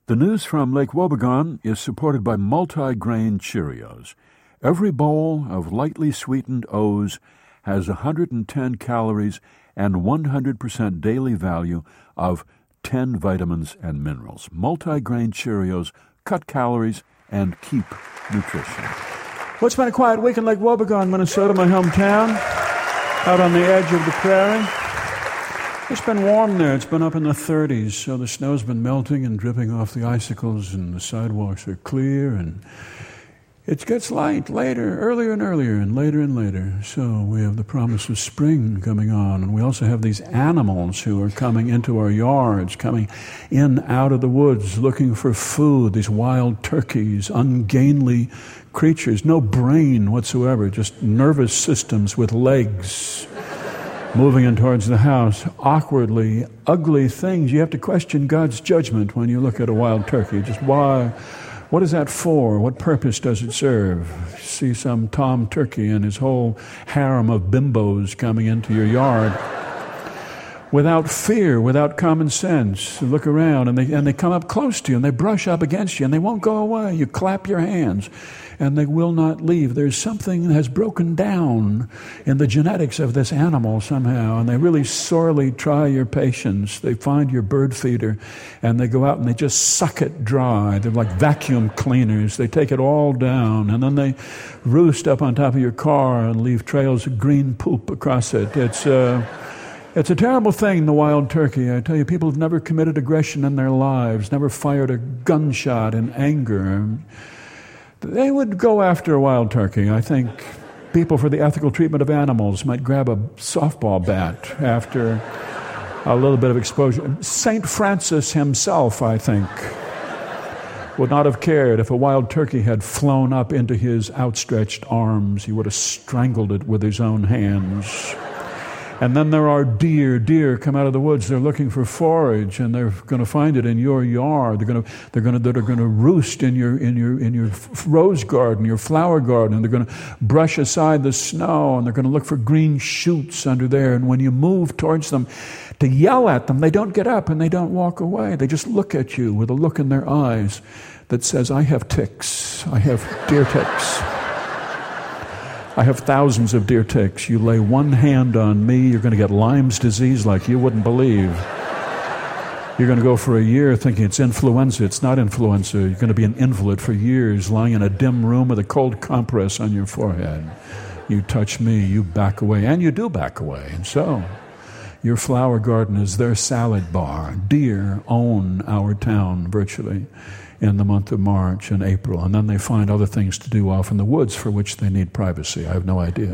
The news from Lake Wobegon is supported by multi-grain Cheerios. Every bowl of lightly sweetened O's has 110 calories and 100% daily value of 10 vitamins and minerals. Multi-grain Cheerios cut calories and keep nutrition. Well, it's been a quiet week in Lake Wobegon, Minnesota, my hometown, out on the edge of the prairie. It's been warm there. It's been up in the 30s, so the snow's been melting and dripping off the icicles, and the sidewalks are clear, and it gets light later, earlier and earlier, and later. So we have the promise of spring coming on, and we also have these animals who are coming into our yards, coming in out of the woods, looking for food, these wild turkeys, ungainly creatures, no brain whatsoever, just nervous systems with legs, moving in towards the house, awkwardly, ugly things. You have to question God's judgment when you look at a wild turkey. Just why? What is that for? What purpose does it serve? See some Tom turkey and his whole harem of bimbos coming into your yard without fear, without common sense. You look around and they come up close to you and they brush up against you and they won't go away. You clap your hands and they will not leave. There's something that has broken down in the genetics of this animal somehow, and they really sorely try your patience. They find your bird feeder and they go out and they just suck it dry. They're like vacuum cleaners. They take it all down and then they roost up on top of your car and leave trails of green poop across it. It's a terrible thing, the wild turkey. I tell you, people have never committed aggression in their lives, never fired a gunshot in anger. They would go after a wild turkey. I think people for the ethical treatment of animals might grab a softball bat after a little bit of exposure. St. Francis himself, I think, would not have cared if a wild turkey had flown up into his outstretched arms. He would have strangled it with his own hands. And then there are deer. Deer come out of the woods. They're looking for forage, and they're going to find it in your yard. They're going to roost in your rose garden, your flower garden. And they're going to brush aside the snow, and they're going to look for green shoots under there. And when you move towards them to yell at them, they don't get up and they don't walk away. They just look at you with a look in their eyes that says, "I have ticks. I have deer ticks. I have thousands of deer ticks. You lay one hand on me, you're going to get Lyme's disease like you wouldn't believe. You're going to go for a year thinking it's influenza. It's not influenza. You're going to be an invalid for years, lying in a dim room with a cold compress on your forehead. You touch me, you back away, and you do back away. And so, your flower garden is their salad bar. Deer own our town virtually in the month of March and April, and then they find other things to do off in the woods for which they need privacy. I have no idea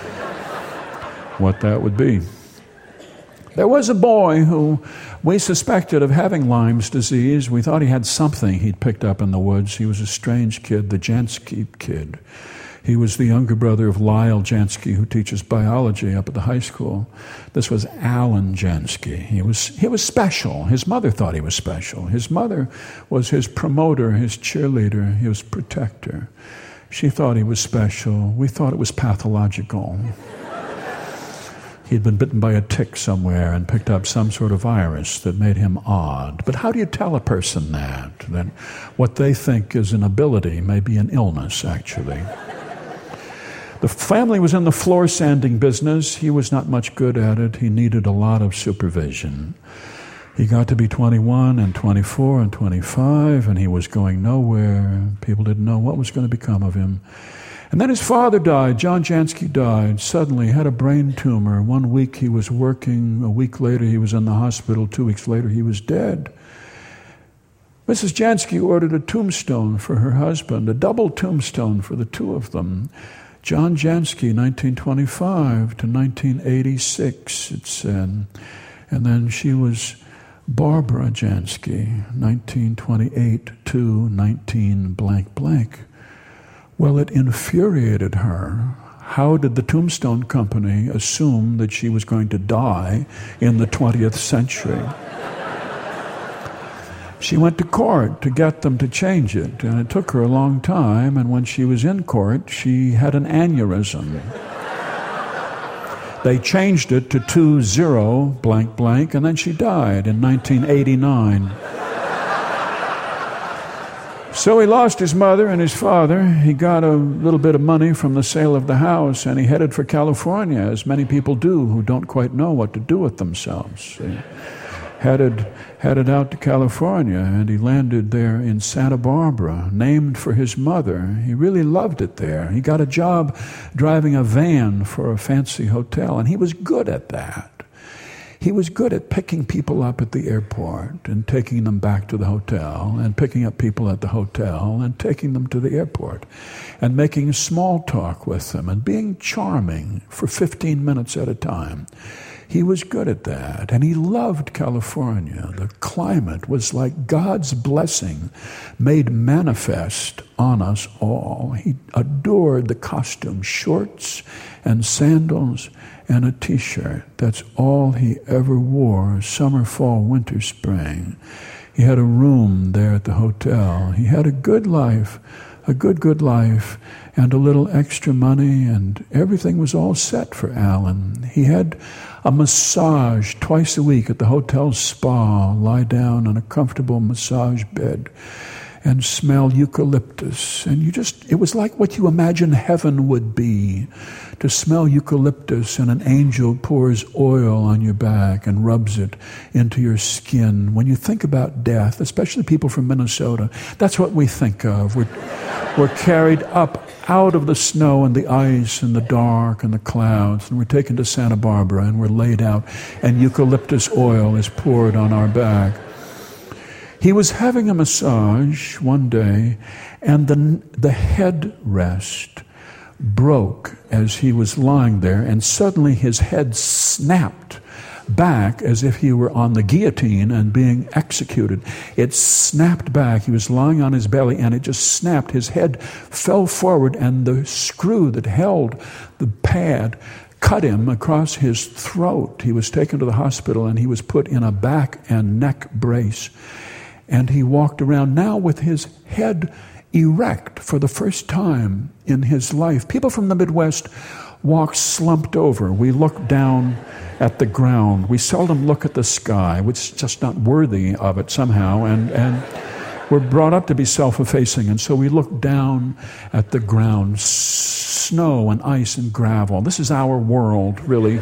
what that would be. There was a boy who we suspected of having Lyme's disease. We thought he had something he'd picked up in the woods. He was a strange kid, the Jansky kid. He was the younger brother of Lyle Jansky, who teaches biology up at the high school. This was Alan Jansky. He was special. His mother thought he was special. His mother was his promoter, his cheerleader, his protector. She thought he was special. We thought it was pathological. He'd been bitten by a tick somewhere and picked up some sort of virus that made him odd. But how do you tell a person that what they think is an ability may be an illness, actually? The family was in the floor sanding business. He was not much good at it. He needed a lot of supervision. He got to be 21 and 24 and 25, and he was going nowhere. People didn't know what was going to become of him. And then his father died. John Jansky died. Suddenly, had a brain tumor. 1 week he was working. A week later he was in the hospital. 2 weeks later he was dead. Mrs. Jansky ordered a tombstone for her husband, a double tombstone for the two of them. John Jansky, 1925 to 1986, it said. And then she was Barbara Jansky, 1928 to 19 blank blank. Well, it infuriated her. How did the tombstone company assume that she was going to die in the 20th century? She went to court to get them to change it, and it took her a long time, and when she was in court, she had an aneurysm. They changed it to 20 blank blank, and then she died in 1989. So he lost his mother and his father. He got a little bit of money from the sale of the house, and he headed for California, as many people do who don't quite know what to do with themselves. He headed out to California, and he landed there in Santa Barbara, named for his mother. He really loved it there. He got a job driving a van for a fancy hotel, and he was good at that. He was good at picking people up at the airport and taking them back to the hotel, and picking up people at the hotel and taking them to the airport, and making small talk with them and being charming for 15 minutes at a time. He was good at that, and he loved California. The climate was like God's blessing made manifest on us all. He adored the costume, shorts and sandals and a t-shirt. That's all he ever wore, summer, fall, winter, spring. He had a room there at the hotel. He had a good life, a good life, and a little extra money, and everything was all set for Alan. He had a massage twice a week at the hotel spa, lie down on a comfortable massage bed and smell eucalyptus. And it was like what you imagine heaven would be, to smell eucalyptus, and an angel pours oil on your back and rubs it into your skin. When you think about death, especially people from Minnesota, that's what we think of. We're carried up out of the snow and the ice and the dark and the clouds, and we're taken to Santa Barbara, and we're laid out, and eucalyptus oil is poured on our back. He was having a massage one day, and the headrest broke as he was lying there, and suddenly his head snapped back as if he were on the guillotine and being executed. It snapped back. He was lying on his belly, and it just snapped. His head fell forward, and the screw that held the pad cut him across his throat. He was taken to the hospital, and he was put in a back and neck brace. And he walked around now with his head erect for the first time in his life. People from the Midwest walk slumped over. We look down at the ground. We seldom look at the sky, which is just not worthy of it somehow. And we're brought up to be self-effacing, and so we look down at the ground. Snow and ice and gravel. This is our world, really.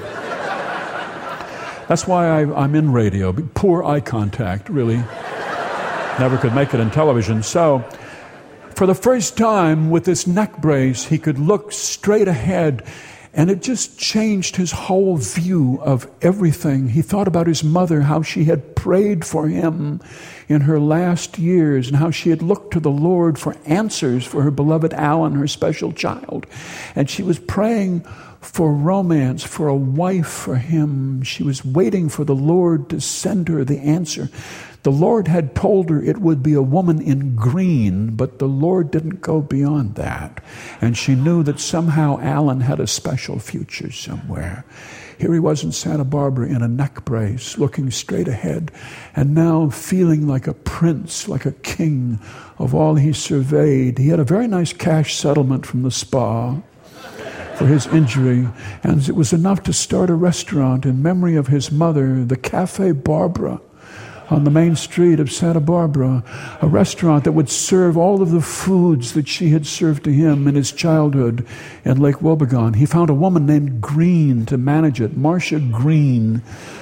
That's why I'm in radio. Poor eye contact, really. Never could make it in television. So, for the first time with this neck brace, he could look straight ahead, and it just changed his whole view of everything. He thought about his mother, how she had prayed for him in her last years, and how she had looked to the Lord for answers for her beloved Alan, her special child. And she was praying for romance, for a wife for him. She was waiting for the Lord to send her the answer. The Lord had told her it would be a woman in green, but the Lord didn't go beyond that. And she knew that somehow Alan had a special future somewhere. Here he was in Santa Barbara in a neck brace, looking straight ahead, and now feeling like a prince, like a king of all he surveyed. He had a very nice cash settlement from the spa for his injury, and it was enough to start a restaurant in memory of his mother, the Cafe Barbara, on the main street of Santa Barbara, a restaurant that would serve all of the foods that she had served to him in his childhood in Lake Wobegon. He found a woman named Green to manage it, Marcia Green.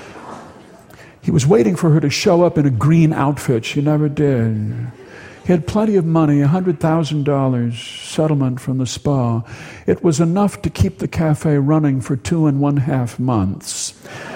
He was waiting for her to show up in a green outfit. She never did. He had plenty of money, $100,000 settlement from the spa. It was enough to keep the cafe running for 2.5 months.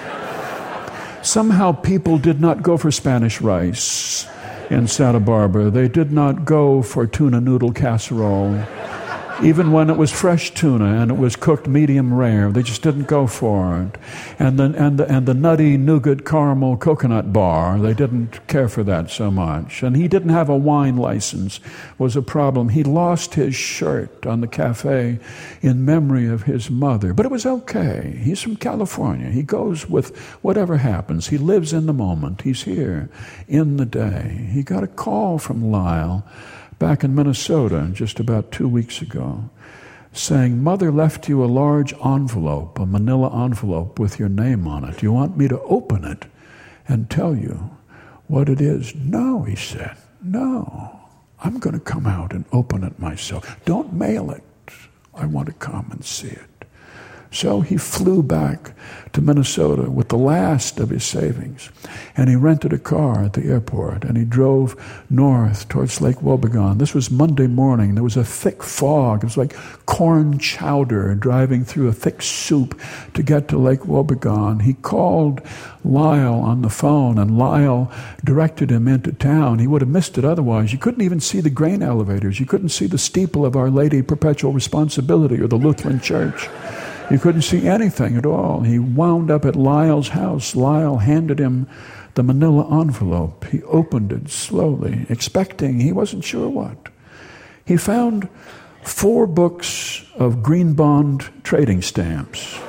Somehow people did not go for Spanish rice in Santa Barbara. They did not go for tuna noodle casserole, even when it was fresh tuna and it was cooked medium rare. They just didn't go for it. And the nutty nougat caramel coconut bar, they didn't care for that so much. And he didn't have a wine license, was a problem. He lost his shirt on the cafe in memory of his mother. But it was okay. He's from California. He goes with whatever happens. He lives in the moment. He's here in the day. He got a call from Lyle back in Minnesota just about 2 weeks ago, saying, "Mother left you a large envelope, a manila envelope with your name on it. Do you want me to open it and tell you what it is?" "No," he said. "No, I'm going to come out and open it myself. Don't mail it. I want to come and see it. So he flew back to Minnesota with the last of his savings, and he rented a car at the airport, and he drove north towards Lake Wobegon. This was Monday morning. There was a thick fog. It was like corn chowder driving through a thick soup to get to Lake Wobegon. He called Lyle on the phone, and Lyle directed him into town. He would have missed it otherwise. You couldn't even see the grain elevators. You couldn't see the steeple of Our Lady Perpetual Responsibility or the Lutheran Church. You couldn't see anything at all. He wound up at Lyle's house. Lyle handed him the manila envelope. He opened it slowly, expecting he wasn't sure what. He found 4 books of green bond trading stamps.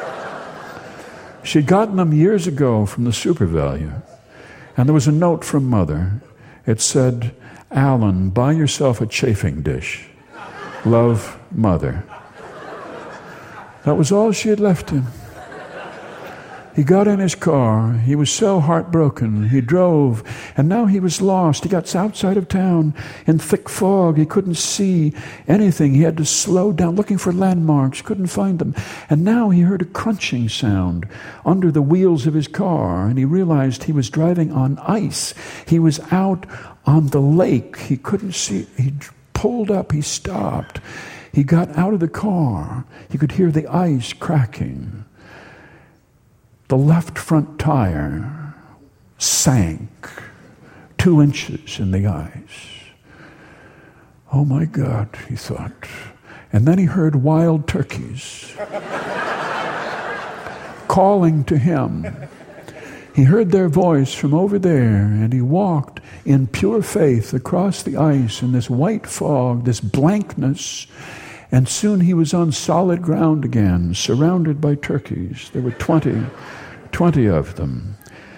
She'd gotten them years ago from the SuperValu. And there was a note from Mother. It said, "Alan, buy yourself a chafing dish. Love, Mother." That was all she had left him. He got in his car. He was so heartbroken. He drove, and now he was lost. He got outside of town in thick fog. He couldn't see anything. He had to slow down, looking for landmarks, couldn't find them. And now he heard a crunching sound under the wheels of his car, and he realized he was driving on ice. He was out on the lake. He couldn't see. He pulled up. He stopped. He got out of the car. He could hear the ice cracking. The left front tire sank 2 inches in the ice. Oh my God, he thought. And then he heard wild turkeys calling to him. He heard their voice from over there, and he walked in pure faith across the ice in this white fog, this blankness, and soon he was on solid ground again, surrounded by turkeys. There were 20 of them.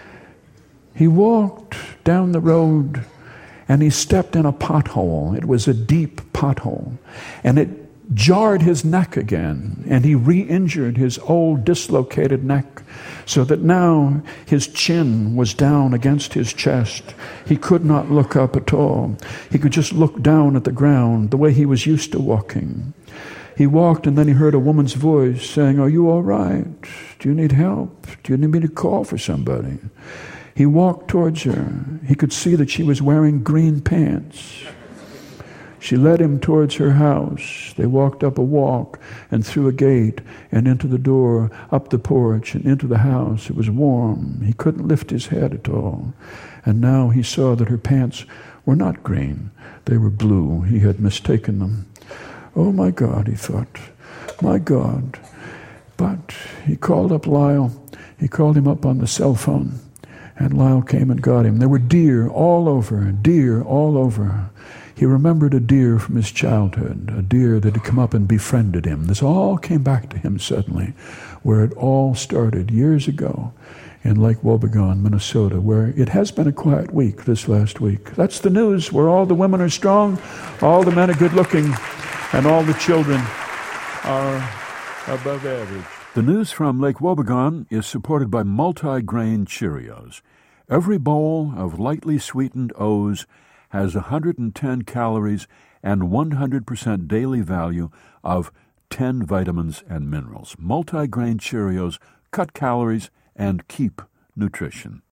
He walked down the road, and he stepped in a pothole. It was a deep pothole, and it jarred his neck again, and he re-injured his old dislocated neck so that now his chin was down against his chest. He could not look up at all. He could just look down at the ground the way he was used to walking. He walked, and then he heard a woman's voice saying, "Are you all right? Do you need help? Do you need me to call for somebody?" He walked towards her. He could see that she was wearing green pants. She led him towards her house. They walked up a walk and through a gate and into the door, up the porch and into the house. It was warm. He couldn't lift his head at all. And now he saw that her pants were not green. They were blue. He had mistaken them. Oh my God, he thought. My God. But he called up Lyle. He called him up on the cell phone. And Lyle came and got him. There were deer all over, deer all over. He remembered a deer from his childhood, a deer that had come up and befriended him. This all came back to him suddenly, where it all started years ago in Lake Wobegon, Minnesota, where it has been a quiet week this last week. That's the news, where all the women are strong, all the men are good-looking, and all the children are above average. The news from Lake Wobegon is supported by multi-grain Cheerios. Every bowl of lightly sweetened O's has 110 calories and 100% daily value of 10 vitamins and minerals. Multi-grain Cheerios cut calories and keep nutrition.